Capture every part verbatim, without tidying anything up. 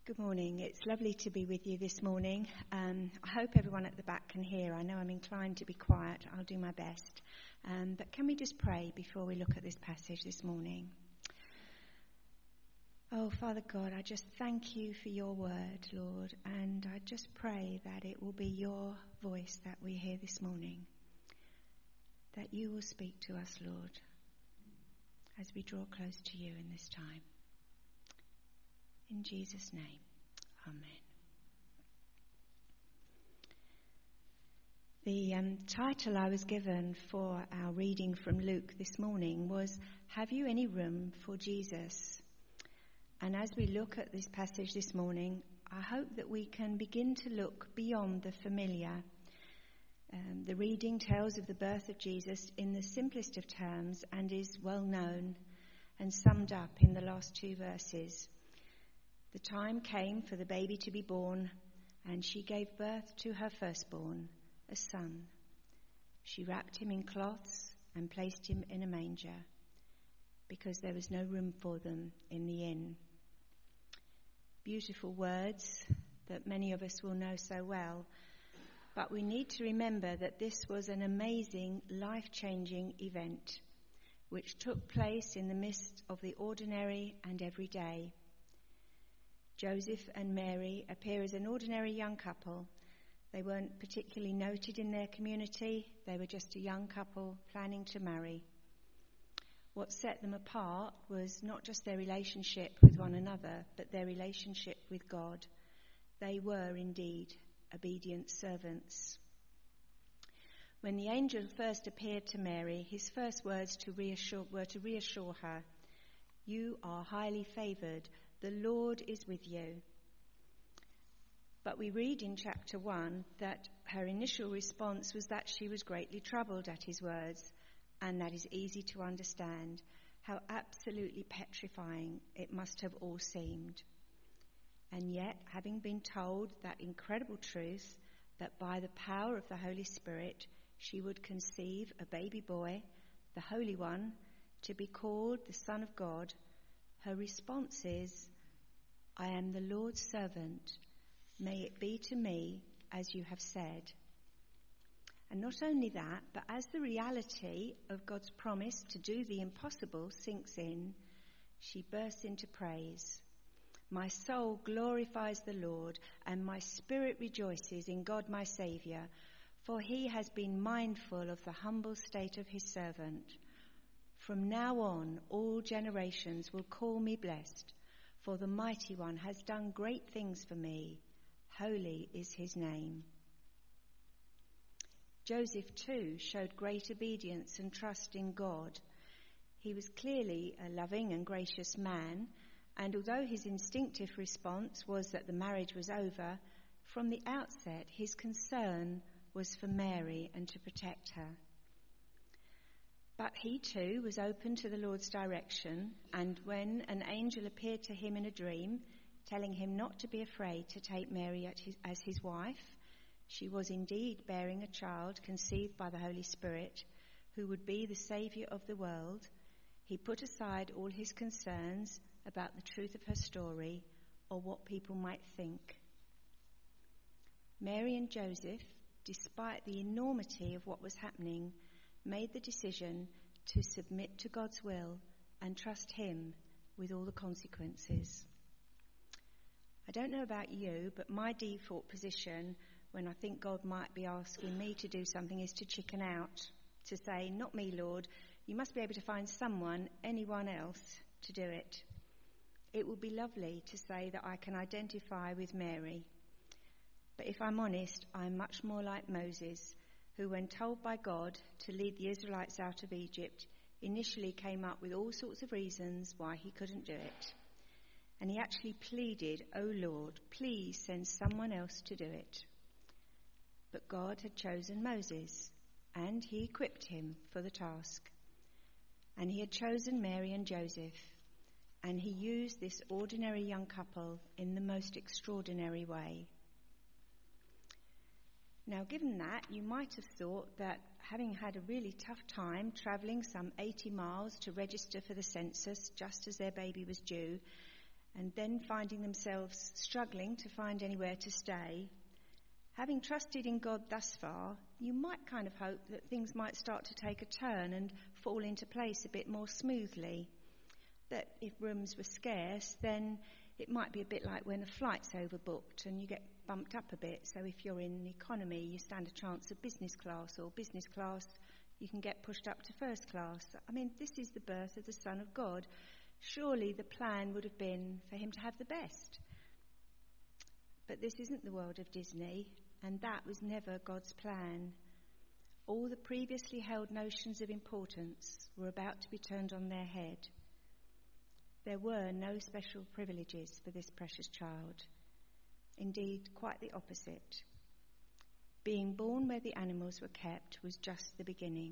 Good morning. It's lovely to be with you this morning. Um, I hope everyone at the back can hear. I know I'm inclined to be quiet. I'll do my best. Um, but can we just pray before we look at this passage this morning? Oh, Father God, I just thank you for your word, Lord, and I just pray that it will be your voice that we hear this morning, that you will speak to us, Lord, as we draw close to you in this time. In Jesus' name, amen. The um, title I was given for our reading from Luke this morning was, Have You Any Room for Jesus? And as we look at this passage this morning, I hope that we can begin to look beyond the familiar. Um, the reading tells of the birth of Jesus in the simplest of terms and is well known and summed up in the last two verses. The time came for the baby to be born, and she gave birth to her firstborn, a son. She wrapped him in cloths and placed him in a manger, because there was no room for them in the inn. Beautiful words that many of us will know so well, but we need to remember that this was an amazing, life-changing event, which took place in the midst of the ordinary and everyday. Joseph and Mary appear as an ordinary young couple. They weren't particularly noted in their community. They were just a young couple planning to marry. What set them apart was not just their relationship with one another, but their relationship with God. They were indeed obedient servants. When the angel first appeared to Mary, his first words to reassure, were to reassure her, "You are highly favoured. The Lord is with you." But we read in chapter one that her initial response was that she was greatly troubled at his words, and that is easy to understand how absolutely petrifying it must have all seemed. And yet, having been told that incredible truth that by the power of the Holy Spirit she would conceive a baby boy, the Holy One, to be called the Son of God, her response is, "I am the Lord's servant. May it be to me as you have said." And not only that, but as the reality of God's promise to do the impossible sinks in, she bursts into praise. "My soul glorifies the Lord, and my spirit rejoices in God my Saviour, for he has been mindful of the humble state of his servant. From now on, all generations will call me blessed, for the Mighty One has done great things for me. Holy is his name." Joseph, too, showed great obedience and trust in God. He was clearly a loving and gracious man, and although his instinctive response was that the marriage was over, from the outset his concern was for Mary and to protect her. But he too was open to the Lord's direction, and when an angel appeared to him in a dream, telling him not to be afraid to take Mary as his wife, she was indeed bearing a child conceived by the Holy Spirit, who would be the Saviour of the world, he put aside all his concerns about the truth of her story or what people might think. Mary and Joseph, despite the enormity of what was happening, made the decision to submit to God's will and trust him with all the consequences. I don't know about you, but my default position when I think God might be asking me to do something is to chicken out, to say, "Not me, Lord, you must be able to find someone, anyone else, to do it." It would be lovely to say that I can identify with Mary. But if I'm honest, I'm much more like Moses, who, when told by God to lead the Israelites out of Egypt, initially came up with all sorts of reasons why he couldn't do it. And he actually pleaded, "Oh Lord, please send someone else to do it." But God had chosen Moses, and he equipped him for the task. And he had chosen Mary and Joseph, and he used this ordinary young couple in the most extraordinary way. Now, given that, you might have thought that having had a really tough time travelling some eighty miles to register for the census just as their baby was due, and then finding themselves struggling to find anywhere to stay, having trusted in God thus far, you might kind of hope that things might start to take a turn and fall into place a bit more smoothly. That if rooms were scarce, then it might be a bit like when a flight's overbooked and you get bumped up a bit. So if you're in economy, you stand a chance of business class, or business class, you can get pushed up to first class. I mean, this is the birth of the Son of God. Surely the plan would have been for him to have the best. But this isn't the world of Disney, and that was never God's plan. All the previously held notions of importance were about to be turned on their head. There were no special privileges for this precious child. Indeed, quite the opposite. Being born where the animals were kept was just the beginning.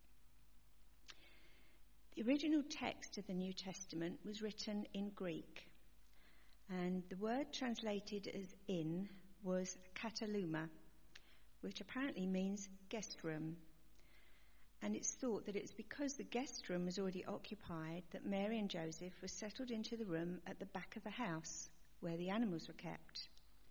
The original text of the New Testament was written in Greek, and the word translated as inn was kataluma, which apparently means guest room. And it's thought that it's because the guest room was already occupied that Mary and Joseph were settled into the room at the back of the house where the animals were kept.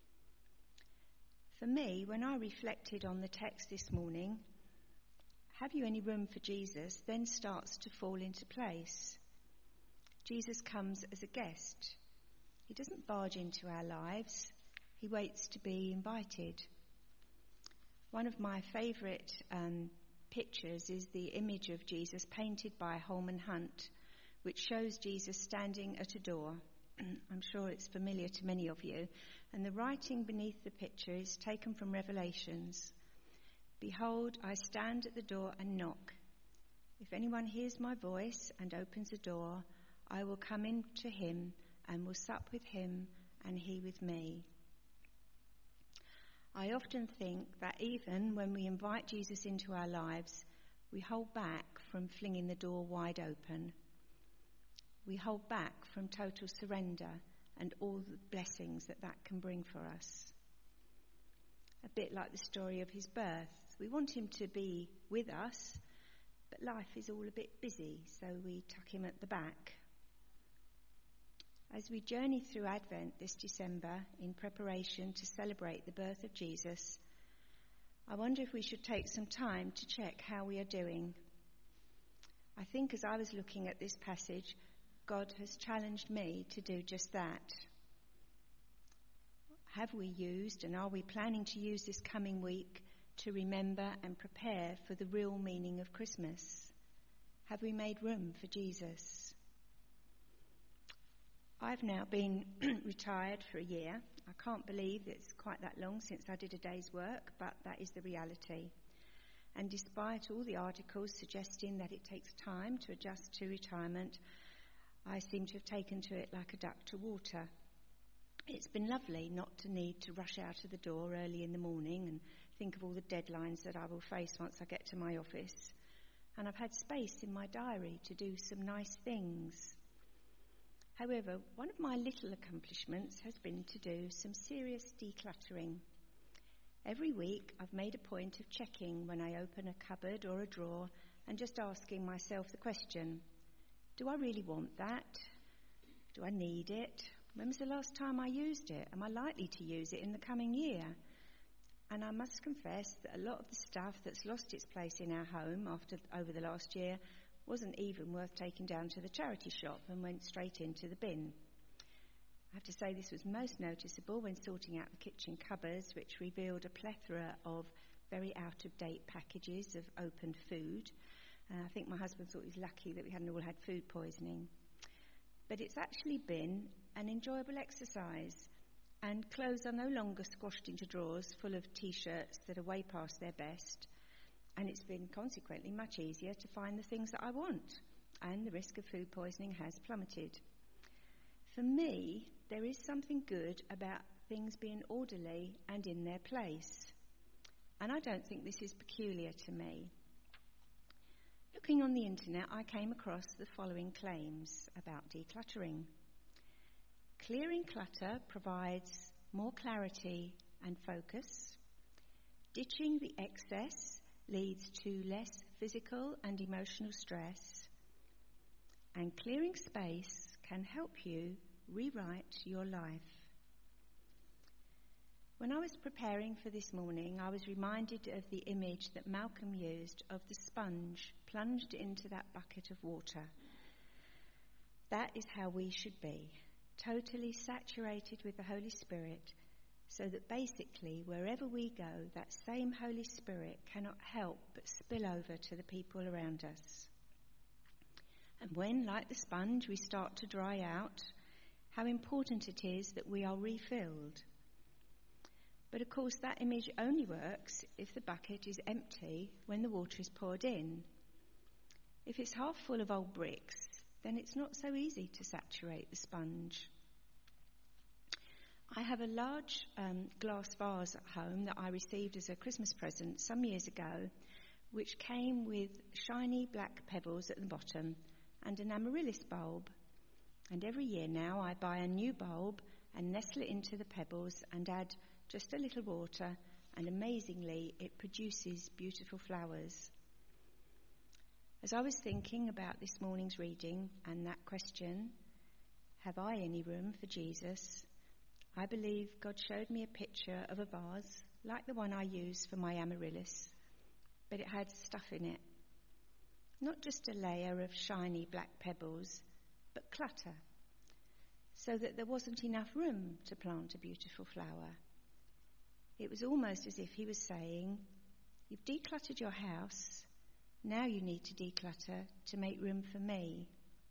For me, when I reflected on the text this morning, have you any room for Jesus then starts to fall into place. Jesus comes as a guest. He doesn't barge into our lives. He waits to be invited. One of my favourite um, pictures is the image of Jesus painted by Holman Hunt, which shows Jesus standing at a door. I'm sure it's familiar to many of you. And the writing beneath the picture is taken from Revelations. Behold, I stand at the door and knock. If anyone hears my voice and opens the door, I will come in to him and will sup with him and he with me. I often think that even when we invite Jesus into our lives, we hold back from flinging the door wide open. We hold back from total surrender and all the blessings that that can bring for us. A bit like the story of his birth. We want him to be with us, but life is all a bit busy, so we tuck him at the back. As we journey through Advent this December in preparation to celebrate the birth of Jesus, I wonder if we should take some time to check how we are doing. I think as I was looking at this passage, God has challenged me to do just that. Have we used and are we planning to use this coming week to remember and prepare for the real meaning of Christmas? Have we made room for Jesus? I've now been retired for a year. I can't believe it's quite that long since I did a day's work, but that is the reality. And despite all the articles suggesting that it takes time to adjust to retirement, I seem to have taken to it like a duck to water. It's been lovely not to need to rush out of the door early in the morning and think of all the deadlines that I will face once I get to my office. And I've had space in my diary to do some nice things. However, one of my little accomplishments has been to do some serious decluttering. Every week I've made a point of checking when I open a cupboard or a drawer and just asking myself the question, do I really want that? Do I need it? When was the last time I used it? Am I likely to use it in the coming year? And I must confess that a lot of the stuff that's lost its place in our home after over the last year wasn't even worth taking down to the charity shop and went straight into the bin. I have to say this was most noticeable when sorting out the kitchen cupboards, which revealed a plethora of very out-of-date packages of opened food. Uh, I think my husband thought he was lucky that we hadn't all had food poisoning. But it's actually been an enjoyable exercise, and clothes are no longer squashed into drawers full of T-shirts that are way past their best, and it's been consequently much easier to find the things that I want, and the risk of food poisoning has plummeted. For me, there is something good about things being orderly and in their place, and I don't think this is peculiar to me. Looking on the internet, I came across the following claims about decluttering. Clearing clutter provides more clarity and focus. Ditching the excess leads to less physical and emotional stress. And clearing space can help you rewrite your life. When I was preparing for this morning, I was reminded of the image that Malcolm used of the sponge plunged into that bucket of water. That is how we should be, totally saturated with the Holy Spirit, so that basically wherever we go, that same Holy Spirit cannot help but spill over to the people around us. And when, like the sponge, we start to dry out, how important it is that we are refilled. But of course that image only works if the bucket is empty when the water is poured in. If it's half full of old bricks, then it's not so easy to saturate the sponge. I have a large um, glass vase at home that I received as a Christmas present some years ago, which came with shiny black pebbles at the bottom and an amaryllis bulb. And every year now I buy a new bulb and nestle it into the pebbles and add just a little water, and amazingly it produces beautiful flowers. As I was thinking about this morning's reading and that question, have I any room for Jesus? I believe God showed me a picture of a vase like the one I use for my amaryllis, but it had stuff in it. Not just a layer of shiny black pebbles, but clutter, so that there wasn't enough room to plant a beautiful flower. It was almost as if he was saying, you've decluttered your house, now you need to declutter to make room for me.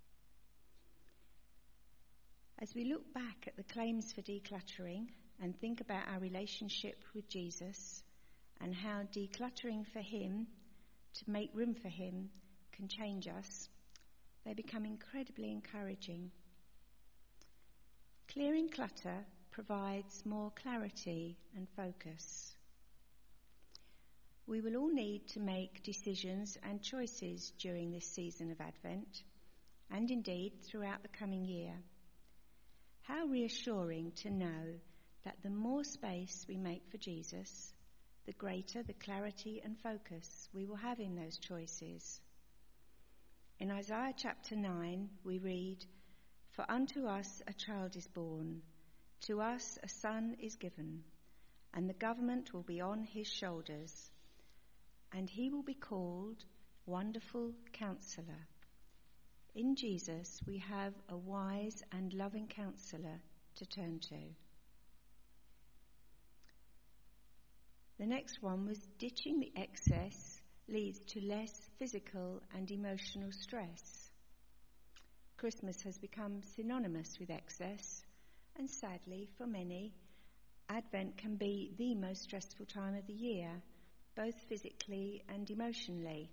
As we look back at the claims for decluttering and think about our relationship with Jesus and how decluttering for him, to make room for him, can change us, they become incredibly encouraging. Clearing clutter provides more clarity and focus. We will all need to make decisions and choices during this season of Advent, and indeed throughout the coming year. How reassuring to know that the more space we make for Jesus, the greater the clarity and focus we will have in those choices. In Isaiah chapter nine, we read, "For unto us a child is born, to us a son is given, and the government will be on his shoulders, and he will be called Wonderful Counselor." In Jesus, we have a wise and loving counselor to turn to. The next one was ditching the excess leads to less physical and emotional stress. Christmas has become synonymous with excess, and sadly, for many, Advent can be the most stressful time of the year, both physically and emotionally.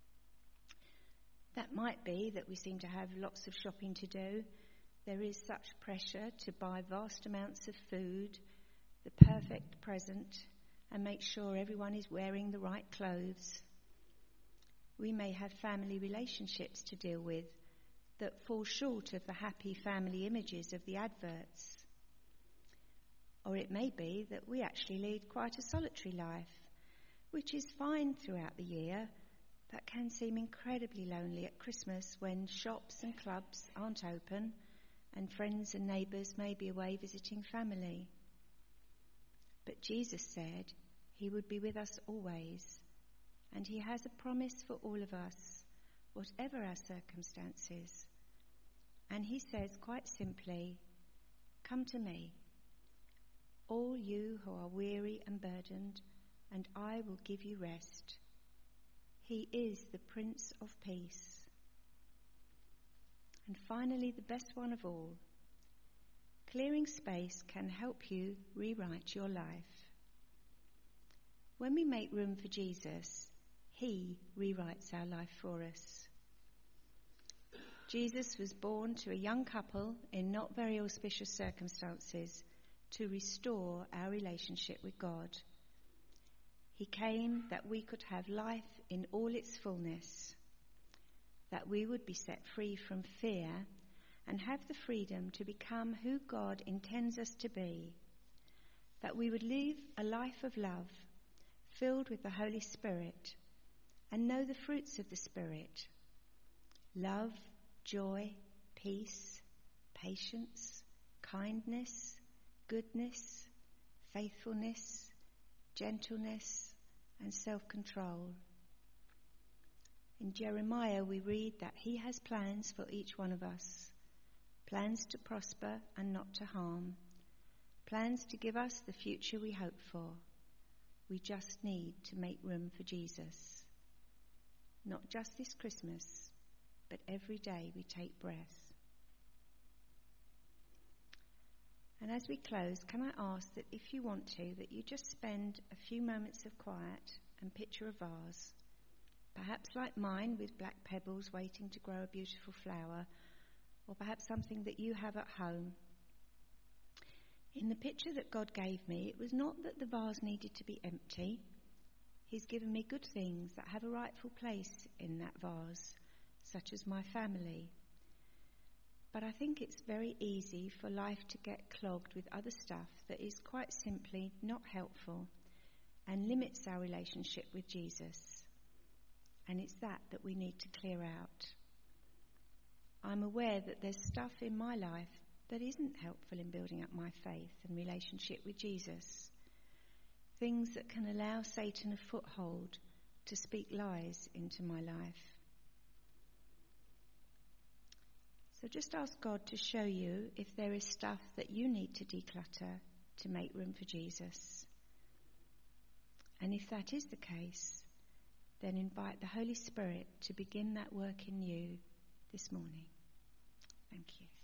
That might be that we seem to have lots of shopping to do. There is such pressure to buy vast amounts of food, the perfect present, and make sure everyone is wearing the right clothes. We may have family relationships to deal with that fall short of the happy family images of the adverts. Or it may be that we actually lead quite a solitary life, which is fine throughout the year, but can seem incredibly lonely at Christmas when shops and clubs aren't open and friends and neighbours may be away visiting family. But Jesus said he would be with us always, and he has a promise for all of us, whatever our circumstances. And he says quite simply, "Come to me, all you who are weary and burdened, and I will give you rest." He is the Prince of Peace. And finally, the best one of all, clearing space can help you rewrite your life. When we make room for Jesus, he rewrites our life for us. Jesus was born to a young couple in not very auspicious circumstances to restore our relationship with God. He came that we could have life in all its fullness, that we would be set free from fear and have the freedom to become who God intends us to be, that we would live a life of love filled with the Holy Spirit and know the fruits of the Spirit: love, joy, peace, patience, kindness, goodness, faithfulness, gentleness, and self-control. In Jeremiah we read that he has plans for each one of us, plans to prosper and not to harm, plans to give us the future we hope for. We just need to make room for Jesus. Not just this Christmas, but every day we take breath. And as we close, can I ask that if you want to, that you just spend a few moments of quiet and picture a vase, perhaps like mine with black pebbles waiting to grow a beautiful flower, or perhaps something that you have at home. In the picture that God gave me, it was not that the vase needed to be empty. He's given me good things that have a rightful place in that vase, such as my family. But I think it's very easy for life to get clogged with other stuff that is quite simply not helpful and limits our relationship with Jesus. And it's that that we need to clear out. I'm aware that there's stuff in my life that isn't helpful in building up my faith and relationship with Jesus. Things that can allow Satan a foothold to speak lies into my life. So just ask God to show you if there is stuff that you need to declutter to make room for Jesus. And if that is the case, then invite the Holy Spirit to begin that work in you this morning. Thank you.